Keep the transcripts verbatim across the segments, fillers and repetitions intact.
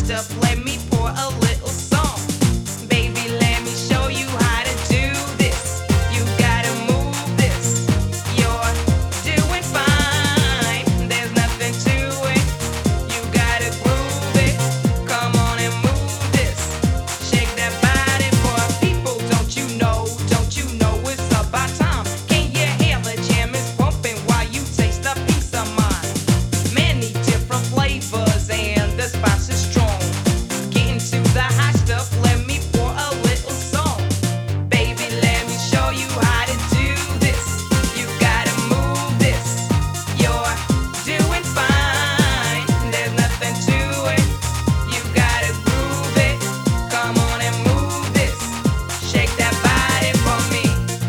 stuff, let me pour a little song. Baby, let me show you how to do this. You gotta move this. You're doing fine. There's nothing to it. You gotta groove it. Come on and move this. Shake that body for people. Don't you know? Don't you know it's about time? Can you hear the jam is pumping while you taste a piece of mind? Many different flavors and the spice is strong. Getting to the hot stuff, let me pour a little song. Baby, let me show you how to do this. You gotta move this. You're doing fine. There's nothing to it. You gotta groove it. Come on and move this. Shake that body for me.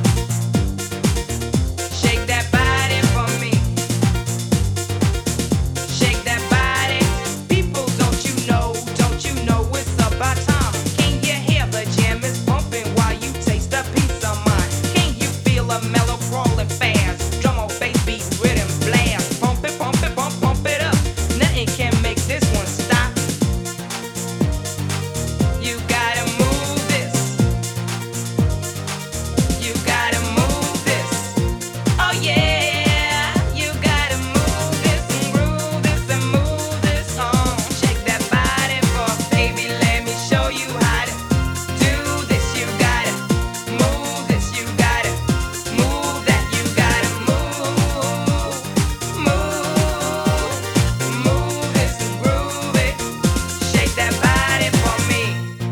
Shake that body for me. Shake that body. People, don't you know? Don't you know it's about time? Can you hear the jam is pumping while you taste a piece of mine? Can you feel a mellow crawling fast? Drum on bass beat, rhythm blast. Pump it, pump it, pump, pump it up. Nothing can make this one stop. You gotta move this. You gotta move this. Oh yeah, you gotta move this and groove this and move this on. Shake that body for baby, let me show you how to do this. You gotta move this, you gotta move that, you gotta move, move, move this and groove it. Shake that body for me.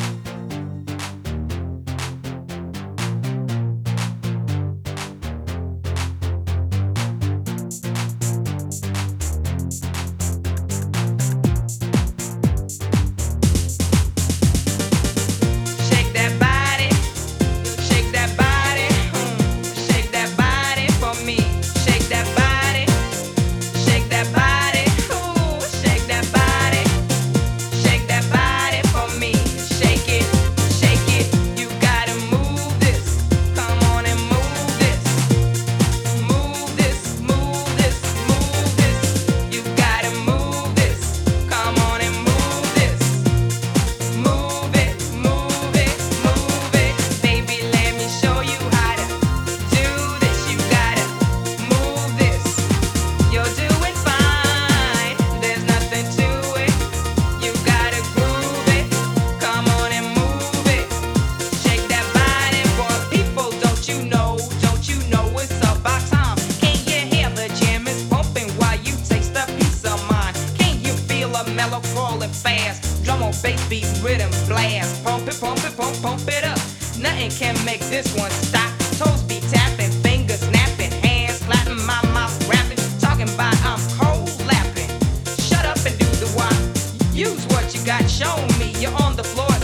Shake that body, shake that body, mm. Shake that body for me. Shake that body, shake that body, ooh. Shake that body, shake that body for me. Shake it, shake it. You gotta move this. Come on and move this. Move this, move this, move this. You gotta move this. Come on and move this. Move it, move it, move it. Baby, let me show you how to do this. You gotta move this. You're doing fine. There's nothing to it. You gotta groove it. Come on and move it. Shake that body for people. Don't you know? Don't you know it's about time? Can you hear the jam is pumping while you taste a piece of mine? Can you feel a mellow crawling fast? Drum on bass beat, rhythm blast. Pump it, pump it, pump, pump it up. Nothing can make this one stop. Toes be tapping, fingers snapping, hands slapping, my mouth rapping. Talking about I'm cold lapping. Shut up and do the why. Use what you got, show me. You're on the floor